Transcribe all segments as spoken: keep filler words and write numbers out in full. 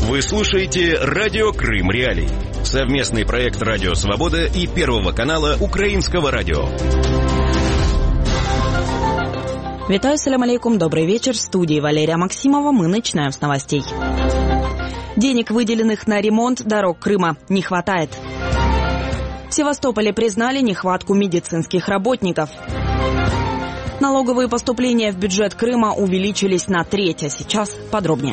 Вы слушаете Радио Крым Реалии. Совместный проект Радио Свобода и Первого канала Украинского радио. Витаю, салям алейкум, добрый вечер. В студии Валерия Максимова. Мы начинаем с новостей. Денег, выделенных на ремонт дорог Крыма, не хватает. В Севастополе признали нехватку медицинских работников. Налоговые поступления в бюджет Крыма увеличились на треть, а сейчас подробнее.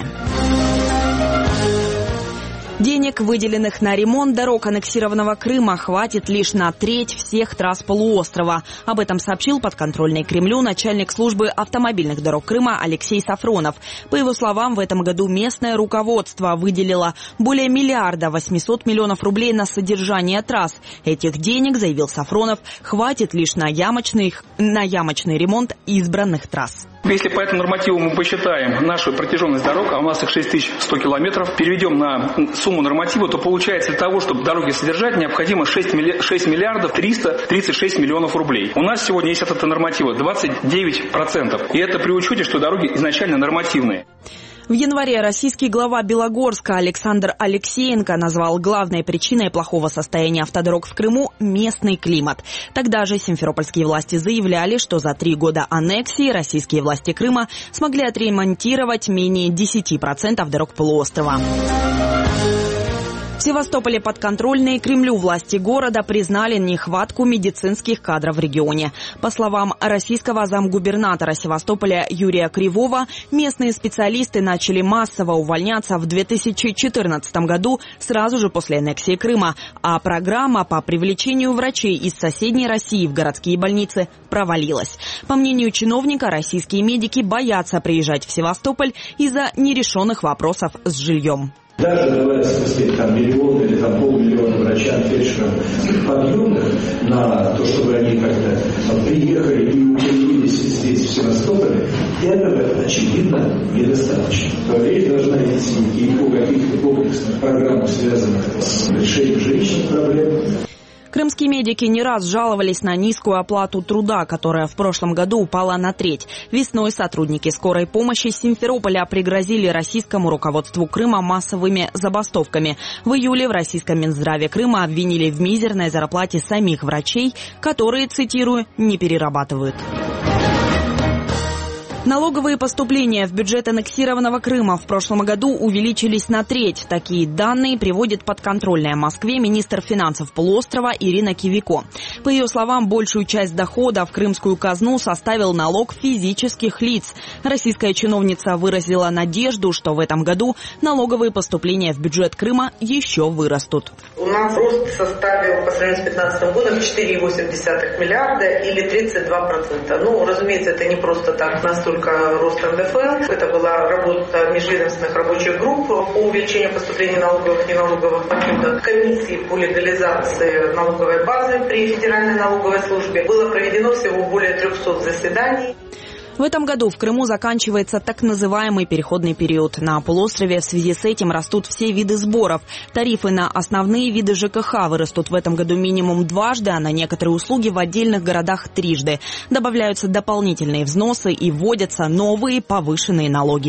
Денег, выделенных на ремонт дорог аннексированного Крыма, хватит лишь на треть всех трасс полуострова. Об этом сообщил подконтрольный Кремлю начальник службы автомобильных дорог Крыма Алексей Сафронов. По его словам, в этом году местное руководство выделило более миллиарда восьмисот миллионов рублей на содержание трасс. Этих денег, заявил Сафронов, хватит лишь на ямочный, на ямочный ремонт избранных трасс. Если по этому нормативу мы посчитаем нашу протяженность дорог, а у нас их шесть тысяч сто километров, переведем на сумму норматива, то получается для того, чтобы дороги содержать, необходимо шесть миллиардов триста тридцать шесть миллионов рублей. У нас сегодня есть от этого норматива двадцать девять процентов. И это при учете, что дороги изначально нормативные. В январе российский глава Белогорска Александр Алексеенко назвал главной причиной плохого состояния автодорог в Крыму местный климат. Тогда же симферопольские власти заявляли, что за три года аннексии российские власти Крыма смогли отремонтировать менее десяти процентов дорог полуострова. В Севастополе подконтрольные Кремлю власти города признали нехватку медицинских кадров в регионе. По словам российского замгубернатора Севастополя Юрия Кривого, местные специалисты начали массово увольняться в две тысячи четырнадцатом году, сразу же после аннексии Крыма, а программа по привлечению врачей из соседней России в городские больницы провалилась. По мнению чиновника, российские медики боятся приезжать в Севастополь из-за нерешенных вопросов с жильем. Даже давая, в смысле, там, миллион или там, полмиллиона врачам, фельдшерам подъемных на то, чтобы они как-то приехали и утвердились здесь, в Севастополе, этого, очевидно, недостаточно. Речь должна идти и по каких-то комплексных программах, связанных с решением жилищных проблем. Крымские медики не раз жаловались на низкую оплату труда, которая в прошлом году упала на треть. Весной сотрудники скорой помощи Симферополя пригрозили российскому руководству Крыма массовыми забастовками. В июле в российском Минздраве Крыма обвинили в мизерной зарплате самих врачей, которые, цитирую, не перерабатывают. Налоговые поступления в бюджет аннексированного Крыма в прошлом году увеличились на треть. Такие данные приводит подконтрольная Москве министр финансов полуострова Ирина Кивико. По ее словам, большую часть дохода в крымскую казну составил налог физических лиц. Российская чиновница выразила надежду, что в этом году налоговые поступления в бюджет Крыма еще вырастут. У нас рост составил по сравнению с две тысячи пятнадцатым годом четыре целых восемь десятых миллиарда или тридцать два процента. Ну, разумеется, это не просто так настолько рост эн дэ эф эл. Это была работа межведомственных рабочих групп по увеличению поступления налоговых и неналоговых доходов, комиссии по легализации налоговой базы при Федеральной налоговой службе. Было проведено всего более трехсот заседаний. В этом году в Крыму заканчивается так называемый переходный период. На полуострове в связи с этим растут все виды сборов. Тарифы на основные виды жэ ка ха вырастут в этом году минимум дважды, а на некоторые услуги в отдельных городах трижды. Добавляются дополнительные взносы и вводятся новые повышенные налоги.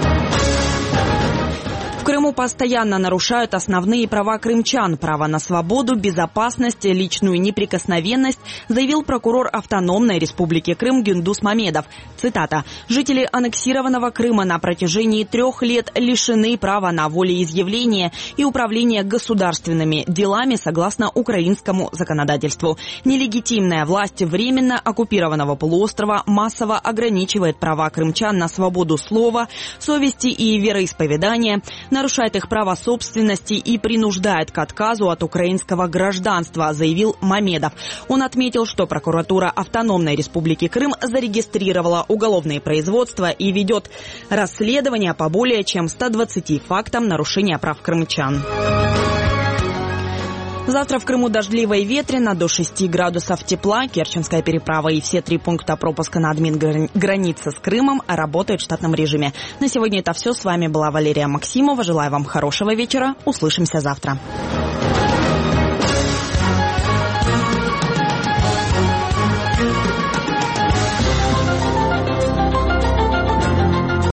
В Крыму постоянно нарушают основные права крымчан. Право на свободу, безопасность, личную неприкосновенность, заявил прокурор автономной республики Крым Гюндус Мамедов. Цитата. «Жители аннексированного Крыма на протяжении трех лет лишены права на волеизъявление и управление государственными делами согласно украинскому законодательству. Нелегитимная власть временно оккупированного полуострова массово ограничивает права крымчан на свободу слова, совести и вероисповедания, нарушает их право собственности и принуждает к отказу от украинского гражданства», заявил Мамедов. Он отметил, что прокуратура автономной республики Крым зарегистрировала уголовные производства и ведет расследование по более чем ста двадцати фактам нарушения прав крымчан. Завтра в Крыму дождливо и ветрено, до шести градусов тепла. Керченская переправа и все три пункта пропуска на админ-границе с Крымом работают в штатном режиме. На сегодня это все. С вами была Валерия Максимова. Желаю вам хорошего вечера. Услышимся завтра.